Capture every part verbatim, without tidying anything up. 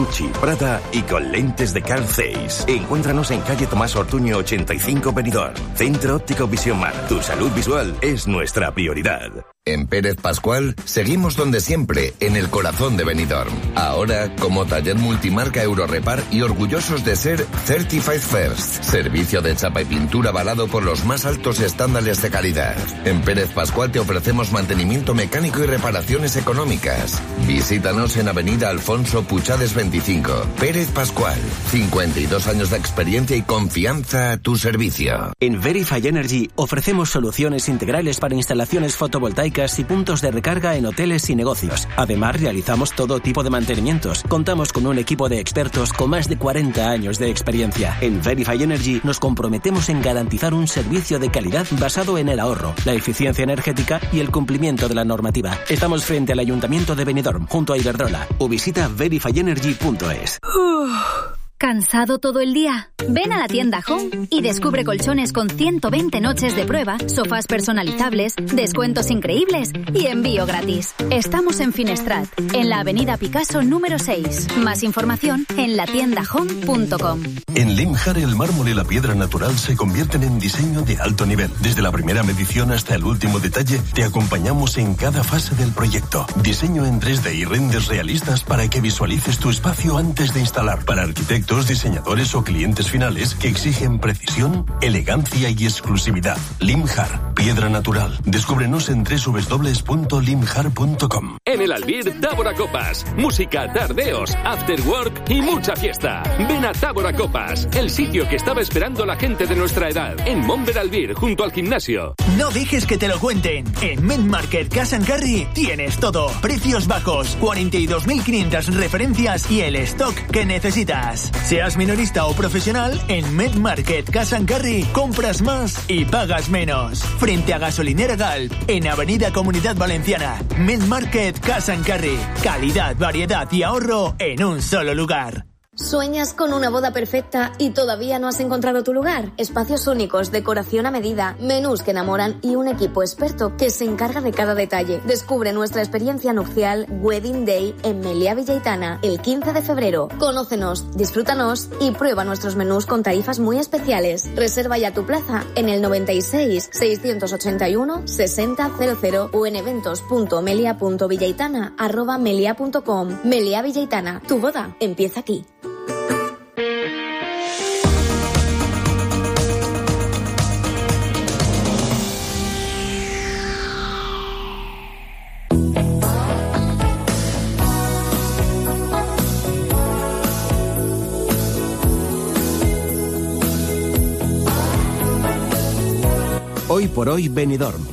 Gucci, Prada y con lentes de Carl Zeiss. Encuéntranos en calle Tomás Ortuño ochenta y cinco Benidorm. Centro Óptico Visión Mar. Tu salud visual es nuestra prioridad. En Pérez Pascual seguimos donde siempre, en el corazón de Benidorm. Ahora, como taller multimarca Eurorepar y orgullosos de ser Certified First. Servicio de chapa y pintura avalado por los más altos estándares de calidad. En Pérez Pascual te ofrecemos mantenimiento mecánico y reparaciones económicas. Visítanos en Avenida Alfonso Puchades veinticinco. Pérez Pascual, cincuenta y dos años de experiencia y confianza a tu servicio. En Verify Energy ofrecemos soluciones integrales para instalaciones fotovoltaicas y puntos de recarga en hoteles y negocios. Además, realizamos todo tipo de mantenimientos. Contamos con un equipo de expertos con más de cuarenta años de experiencia. En Verify Energy nos comprometemos en garantizar un servicio de calidad basado en el ahorro, la eficiencia energética y el cumplimiento de la normativa. Estamos frente al Ayuntamiento de Benidorm, junto a Iberdrola, o visita verify energy punto es. ¿Cansado todo el día? Ven a la tienda Home y descubre colchones con ciento veinte noches de prueba, sofás personalizables, descuentos increíbles y envío gratis. Estamos en Finestrat, en la avenida Picasso número seis. Más información en la tienda home punto com. En Limjar el mármol y la piedra natural se convierten en diseño de alto nivel. Desde la primera medición hasta el último detalle, te acompañamos en cada fase del proyecto. Diseño en tres D y renders realistas para que visualices tu espacio antes de instalar. Para arquitectos, diseñadores o clientes finales que exigen precisión, elegancia y exclusividad. Limjar, piedra natural. Descúbrenos en doble u doble u doble u punto limjar punto com. En el Albir, Tábora Copas. Música, tardeos, after work y mucha fiesta. Ven a Tábora Copas, el sitio que estaba esperando la gente de nuestra edad. En Monver Albir, junto al gimnasio. No dejes que te lo cuenten. En Med Market Cash and Carry tienes todo. Precios bajos, cuarenta y dos mil quinientas referencias y el stock que necesitas. Seas minorista o profesional, en Med Market Cash and Carry compras más y pagas menos. Frente a Gasolinera Galp, en Avenida Comunidad Valenciana. Med Market Cash and Carry. Calidad, variedad y ahorro en un solo lugar. ¿Sueñas con una boda perfecta y todavía no has encontrado tu lugar? Espacios únicos, decoración a medida, menús que enamoran y un equipo experto que se encarga de cada detalle. Descubre nuestra experiencia nupcial Wedding Day en Meliá Villaitana el quince de febrero. Conócenos, disfrútanos y prueba nuestros menús con tarifas muy especiales. Reserva ya tu plaza en el noventa y seis, seiscientos ochenta y uno, sesenta cero cero o en eventos punto melia punto villaitana arroba melia punto com. Meliá Villaitana, tu boda empieza aquí. Hoy por hoy Benidorm.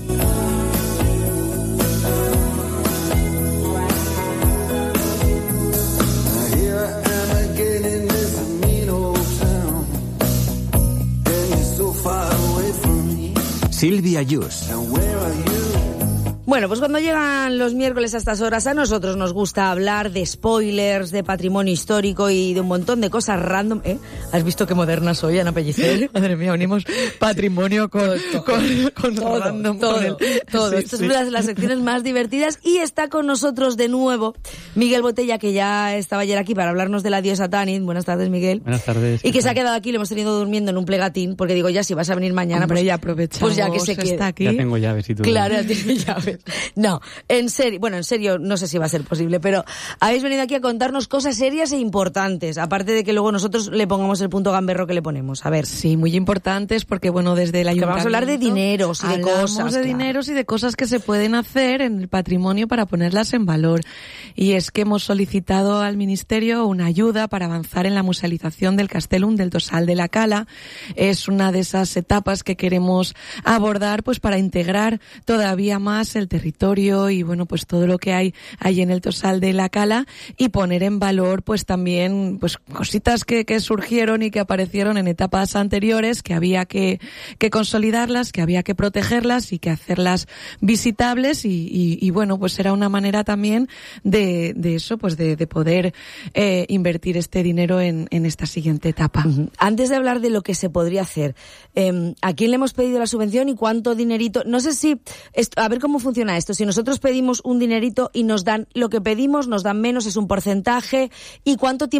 Silvia Yus. Bueno, pues cuando llegan los miércoles a estas horas, a nosotros nos gusta hablar de spoilers, de patrimonio histórico y de un montón de cosas random. ¿Eh? ¿Has visto qué moderna soy, Ana Pellicer? Madre mía, unimos patrimonio con, todo, con, con todo, random. Todo, con el... todo. Sí, Estas sí. son las, las secciones más divertidas. Y está con nosotros de nuevo Miguel Botella, que ya estaba ayer aquí para hablarnos de la diosa Tanit. Buenas tardes, Miguel. Buenas tardes. Y que se ha quedado aquí, lo hemos tenido durmiendo en un plegatín, porque digo, ya si vas a venir mañana, Hombre, pues ya aprovechamos, pues ya que se quede. Está aquí. Ya tengo llaves y todo. Claro, ya tiene llaves. No, en serio, bueno, en serio, no sé si va a ser posible, pero habéis venido aquí a contarnos cosas serias e importantes, aparte de que luego nosotros le pongamos el punto gamberro que le ponemos. A ver. Sí, muy importantes, porque bueno, desde el ayuntamiento... Que vamos a hablar de dineros y de cosas. Hablamos de claro. dineros y de cosas que se pueden hacer en el patrimonio para ponerlas en valor. Y es que hemos solicitado al Ministerio una ayuda para avanzar en la musealización del Castellum del Tossal de la Cala. Es una de esas etapas que queremos abordar, pues para integrar todavía más el territorio y bueno, pues todo lo que hay ahí en el Tossal de la Cala y poner en valor pues también pues cositas que, que surgieron y que aparecieron en etapas anteriores, que había que, que consolidarlas, que había que protegerlas y que hacerlas visitables y, y, y bueno, pues era una manera también de, de eso, pues de, de poder eh, invertir este dinero en, en esta siguiente etapa. Uh-huh. Antes de hablar de lo que se podría hacer, eh, ¿a quién le hemos pedido la subvención y cuánto dinerito? No sé si, esto, a ver cómo funciona esto. Si nosotros pedimos un dinerito y nos dan lo que pedimos, nos dan menos, es un porcentaje, ¿y cuánto tiempo